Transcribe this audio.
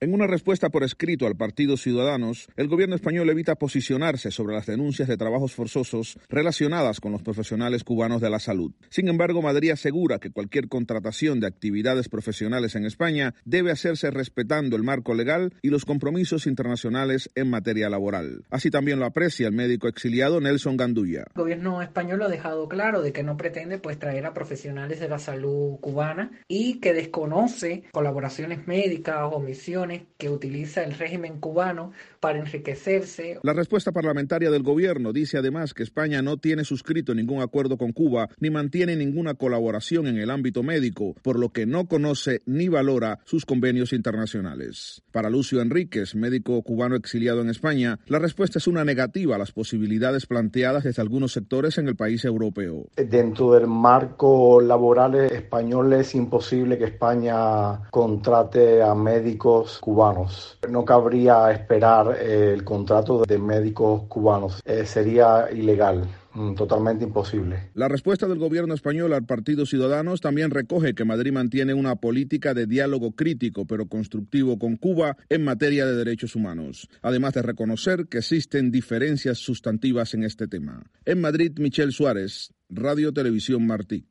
En una respuesta por escrito al partido Ciudadanos, el gobierno español evita posicionarse sobre las denuncias de trabajos forzosos relacionadas con los profesionales cubanos de la salud. Sin embargo, Madrid asegura que cualquier contratación de actividades profesionales en España debe hacerse respetando el marco legal y los compromisos internacionales en materia laboral. Así también lo aprecia el médico exiliado Nelson Gandulla. El gobierno español ha dejado claro de que no pretende traer a profesionales de la salud cubana y que desconoce colaboraciones médicas o misiones que utiliza el régimen cubano para enriquecerse. La respuesta parlamentaria del gobierno dice además que España no tiene suscrito ningún acuerdo con Cuba ni mantiene ninguna colaboración en el ámbito médico, por lo que no conoce ni valora sus convenios internacionales. Para Lucio Enríquez, médico cubano exiliado en España, la respuesta es una negativa a las posibilidades planteadas desde algunos sectores en el país europeo. Dentro del marco laboral español es imposible que España contrate a médicos cubanos. No cabría esperar el contrato de médicos cubanos. Sería ilegal. Totalmente imposible. La respuesta del gobierno español al partido Ciudadanos también recoge que Madrid mantiene una política de diálogo crítico pero constructivo con Cuba en materia de derechos humanos, además de reconocer que existen diferencias sustantivas en este tema. En Madrid, Michel Suárez, Radio Televisión Martí.